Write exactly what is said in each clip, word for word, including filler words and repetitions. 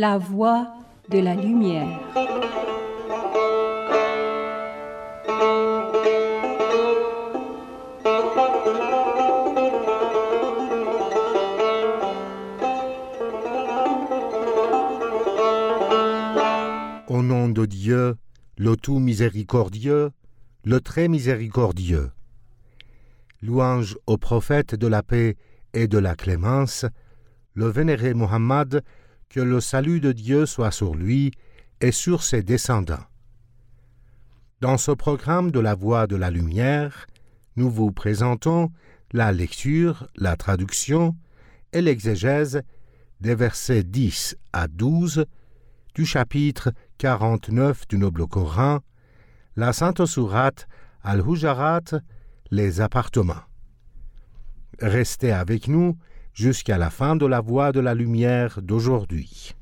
La voie de la lumière. Au nom de Dieu, le tout miséricordieux, le très miséricordieux. Louange au prophète de la paix et de la clémence, le vénéré Mohammed, que le salut de Dieu soit sur lui et sur ses descendants. Dans ce programme de la Voie de la Lumière, nous vous présentons la lecture, la traduction et l'exégèse des versets dix à douze du chapitre quarante-neuf du Noble Coran, la Sainte Sourate Al-Hujarat, les appartements. Restez avec nous jusqu'à la fin de la Voie de la Lumière d'aujourd'hui.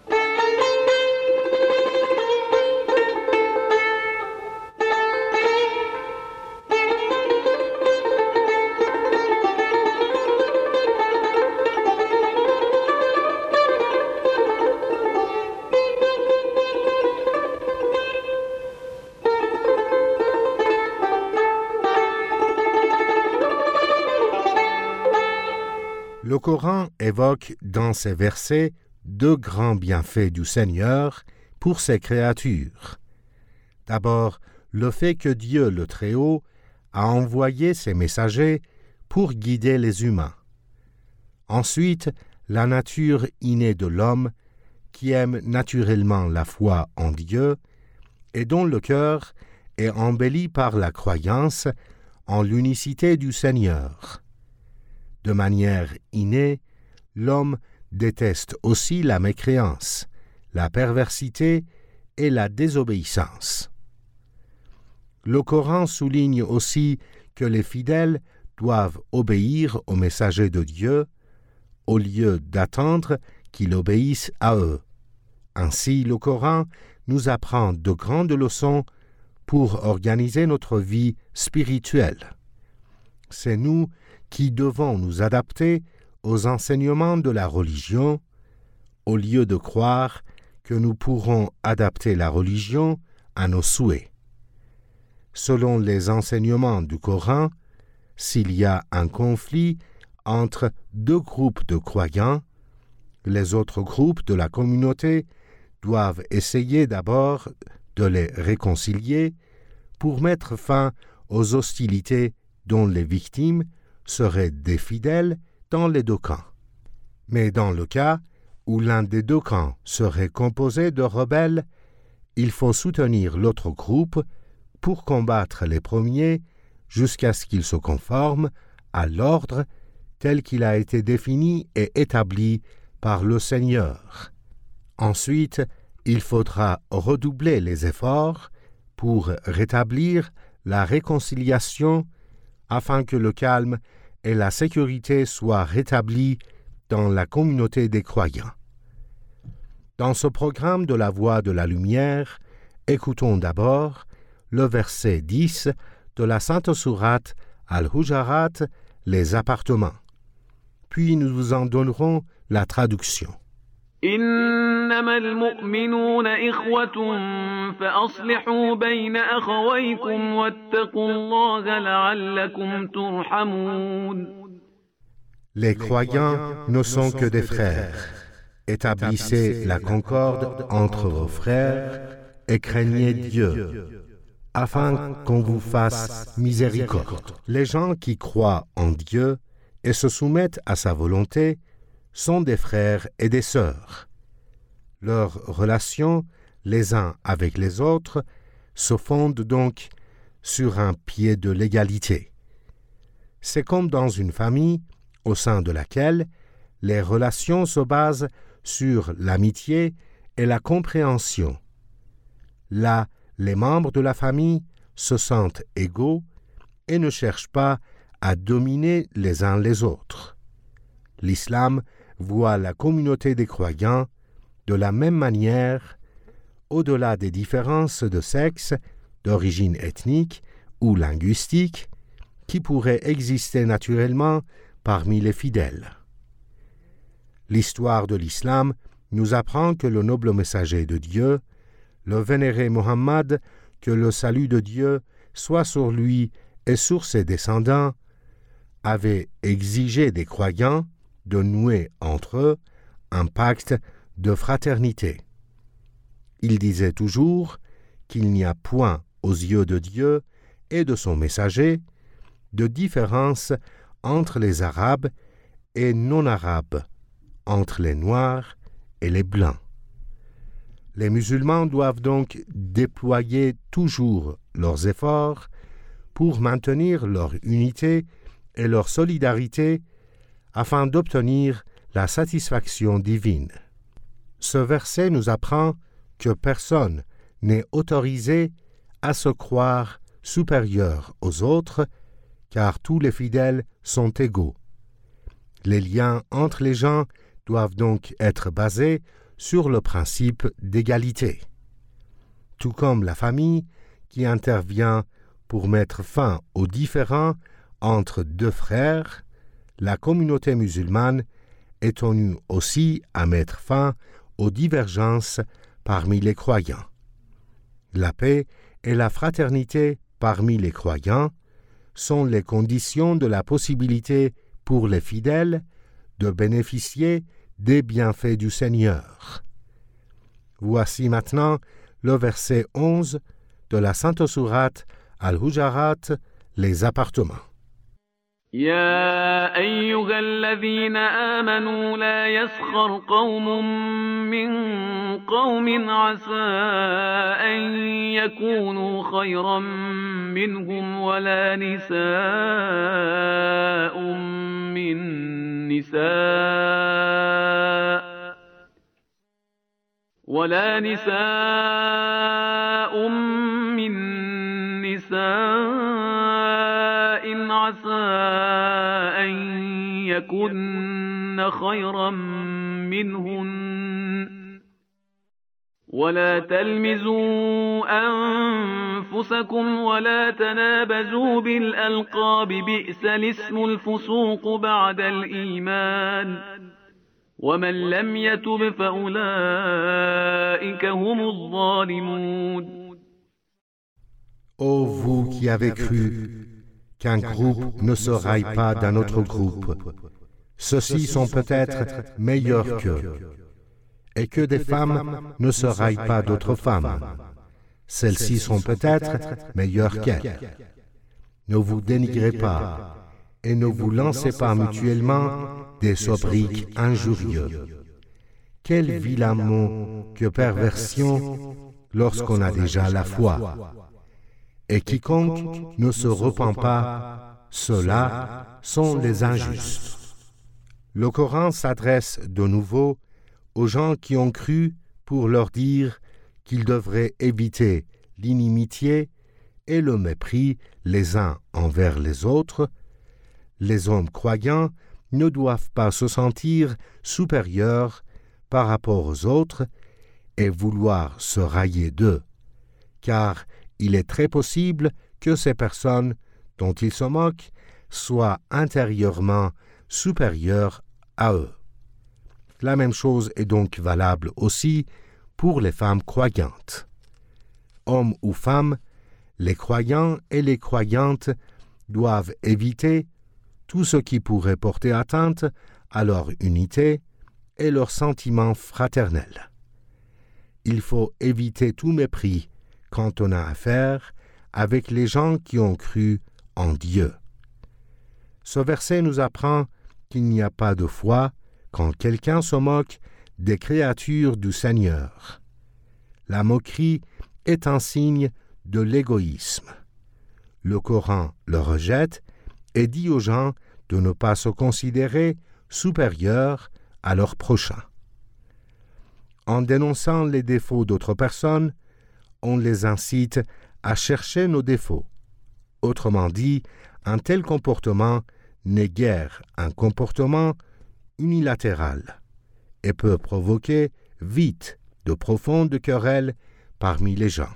Le Coran évoque dans ces versets deux grands bienfaits du Seigneur pour ses créatures. D'abord, le fait que Dieu le Très-Haut a envoyé ses messagers pour guider les humains. Ensuite, la nature innée de l'homme qui aime naturellement la foi en Dieu et dont le cœur est embelli par la croyance en l'unicité du Seigneur. De manière innée, l'homme déteste aussi la mécréance, la perversité et la désobéissance. Le Coran souligne aussi que les fidèles doivent obéir aux messagers de Dieu au lieu d'attendre qu'ils obéissent à eux. Ainsi, le Coran nous apprend de grandes leçons pour organiser notre vie spirituelle. C'est nous qui devons nous adapter aux enseignements de la religion, au lieu de croire que nous pourrons adapter la religion à nos souhaits. Selon les enseignements du Coran, s'il y a un conflit entre deux groupes de croyants, les autres groupes de la communauté doivent essayer d'abord de les réconcilier pour mettre fin aux hostilités dont les victimes seraient des fidèles dans les deux camps. Mais dans le cas où l'un des deux camps serait composé de rebelles, il faut soutenir l'autre groupe pour combattre les premiers jusqu'à ce qu'ils se conforment à l'ordre tel qu'il a été défini et établi par le Seigneur. Ensuite, il faudra redoubler les efforts pour rétablir la réconciliation afin que le calme et la sécurité soient rétablis dans la communauté des croyants. Dans ce programme de la Voie de la Lumière, écoutons d'abord le verset dix de la Sainte Sourate Al-Hujarat, les appartements. Puis nous vous en donnerons la traduction. إنما المؤمنون إخوة فأصلحوا بين أخويكم واتقوا الله لعلكم ترحمون. Les croyants ne sont que des frères. Établissez la concorde entre vos frères et craignez Dieu, afin qu'on vous fasse miséricorde. Les gens qui croient en Dieu et se soumettent à sa volonté sont des frères et des sœurs. Leurs relations, les uns avec les autres, se fondent donc sur un pied de l'égalité. C'est comme dans une famille au sein de laquelle les relations se basent sur l'amitié et la compréhension. Là, les membres de la famille se sentent égaux et ne cherchent pas à dominer les uns les autres. L'islam voit la communauté des croyants de la même manière, au-delà des différences de sexe, d'origine ethnique ou linguistique, qui pourraient exister naturellement parmi les fidèles. L'histoire de l'islam nous apprend que le noble messager de Dieu, le vénéré Mohammed, que le salut de Dieu soit sur lui et sur ses descendants, avait exigé des croyants de nouer entre eux un pacte de fraternité. Il disait toujours qu'il n'y a point aux yeux de Dieu et de son messager de différence entre les Arabes et non-Arabes, entre les Noirs et les Blancs. Les musulmans doivent donc déployer toujours leurs efforts pour maintenir leur unité et leur solidarité afin d'obtenir la satisfaction divine. Ce verset nous apprend que personne n'est autorisé à se croire supérieur aux autres, car tous les fidèles sont égaux. Les liens entre les gens doivent donc être basés sur le principe d'égalité. Tout comme la famille qui intervient pour mettre fin aux différends entre deux frères, la communauté musulmane est tenue aussi à mettre fin aux divergences parmi les croyants. La paix et la fraternité parmi les croyants sont les conditions de la possibilité pour les fidèles de bénéficier des bienfaits du Seigneur. Voici maintenant le verset onze de la Sainte Sourate Al-Hujarat, les appartements. يا أيها الذين آمنوا لا يسخر قوم من قوم عسى أن يكونوا خيرا منهم ولا نساء من نساء ولا نساء من نساء عسى أن يكن خيرا منهن ولا تلمزوا أنفسكم ولا تنابزوا بالألقاب بئس الاسم الفسوق بعد الإيمان ومن لم يتب فأولئك هم الظالمون. Ô vous qui avez cru qu'un groupe ne se raille pas d'un autre groupe, ceux-ci sont peut-être meilleurs qu'eux, et que des femmes ne se raillent pas d'autres femmes, celles-ci sont peut-être meilleures qu'elles. Ne vous dénigrez pas, et ne vous lancez pas mutuellement des sobriquets injurieux. Quel vilain mot que perversion lorsqu'on a déjà la foi. Et quiconque ne se repent pas, ceux-là sont les injustes. Le Coran s'adresse de nouveau aux gens qui ont cru pour leur dire qu'ils devraient éviter l'inimitié et le mépris les uns envers les autres. Les hommes croyants ne doivent pas se sentir supérieurs par rapport aux autres et vouloir se railler d'eux, car il est très possible que ces personnes dont ils se moquent soient intérieurement supérieures à eux. La même chose est donc valable aussi pour les femmes croyantes. Hommes ou femmes, les croyants et les croyantes doivent éviter tout ce qui pourrait porter atteinte à leur unité et leur sentiment fraternel. Il faut éviter tout mépris quand on a affaire avec les gens qui ont cru en Dieu. Ce verset nous apprend qu'il n'y a pas de foi quand quelqu'un se moque des créatures du Seigneur. La moquerie est un signe de l'égoïsme. Le Coran le rejette et dit aux gens de ne pas se considérer supérieurs à leurs prochains. En dénonçant les défauts d'autres personnes, on les incite à chercher nos défauts. Autrement dit, un tel comportement n'est guère un comportement unilatéral et peut provoquer vite de profondes querelles parmi les gens.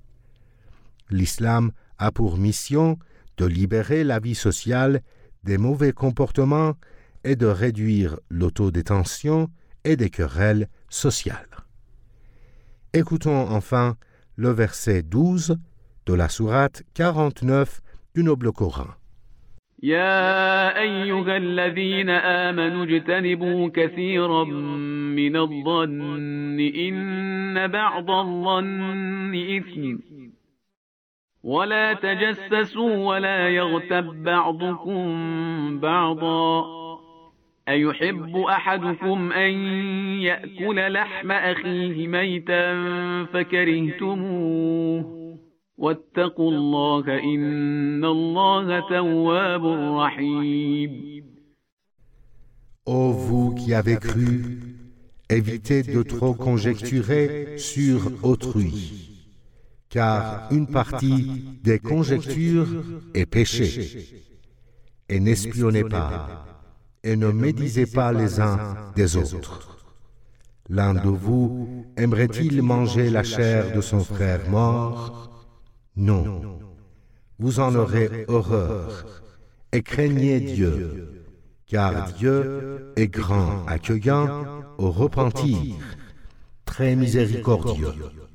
L'islam a pour mission de libérer la vie sociale des mauvais comportements et de réduire l'autodétention et des querelles sociales. Écoutons enfin le verset douze de la sourate quarante-neuf du Noble Coran. يا أيها الذين آمنوا اجتنبوا كثيرا من الظن إن بعض الظن إثم ولا تجسسوا ولا يغتب بعضكم بعضا أيحب أحدكم أن يأكل لحم أخيه ميتا فكرهتموه واتقوا الله إن الله تواب رحيم. Ô vous qui avez cru, évitez de trop conjecturer sur autrui, car une partie des conjectures est péché. Et n'espionnez pas, et ne médisez pas les uns des autres. L'un de vous aimerait-il manger la chair de son frère mort? Non, vous en aurez horreur, et craignez Dieu, car Dieu est grand accueillant au repentir, très miséricordieux.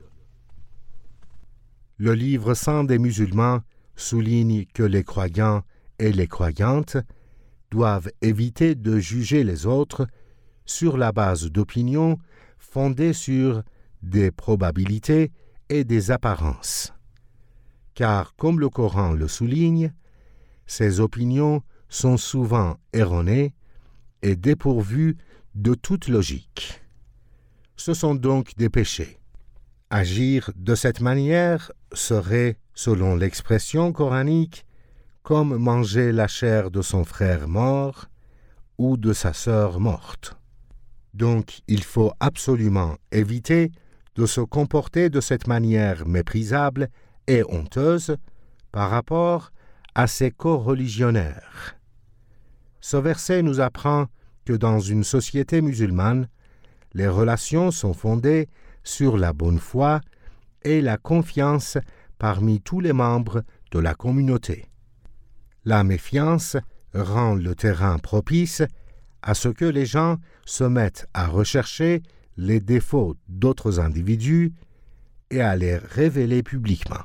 Le livre saint des musulmans souligne que les croyants et les croyantes doivent éviter de juger les autres sur la base d'opinions fondées sur des probabilités et des apparences. Car, comme le Coran le souligne, ces opinions sont souvent erronées et dépourvues de toute logique. Ce sont donc des péchés. Agir de cette manière serait, selon l'expression coranique, comme manger la chair de son frère mort ou de sa sœur morte. Donc, il faut absolument éviter de se comporter de cette manière méprisable et honteuse par rapport à ses coreligionnaires. Ce verset nous apprend que dans une société musulmane, les relations sont fondées sur la bonne foi et la confiance parmi tous les membres de la communauté. La méfiance rend le terrain propice à ce que les gens se mettent à rechercher les défauts d'autres individus et à les révéler publiquement.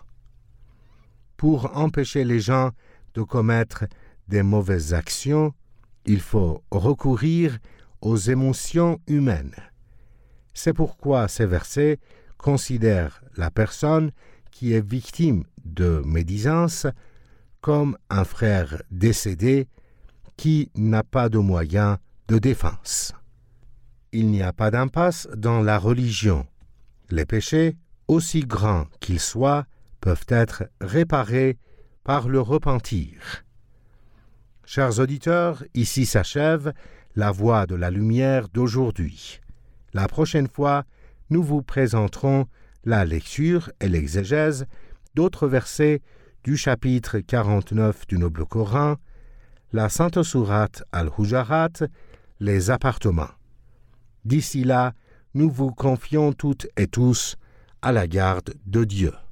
Pour empêcher les gens de commettre des mauvaises actions, il faut recourir aux émotions humaines. C'est pourquoi ces versets considèrent la personne qui est victime de médisance comme un frère décédé qui n'a pas de moyens de défense. Il n'y a pas d'impasse dans la religion. Les péchés, aussi grands qu'ils soient, peuvent être réparés par le repentir. Chers auditeurs, ici s'achève la voix de la lumière d'aujourd'hui. La prochaine fois, nous vous présenterons la lecture et l'exégèse d'autres versets du chapitre quarante-neuf du Noble Coran, la Sainte Sourate Al-Hujarat, les appartements. D'ici là, nous vous confions toutes et tous à la garde de Dieu.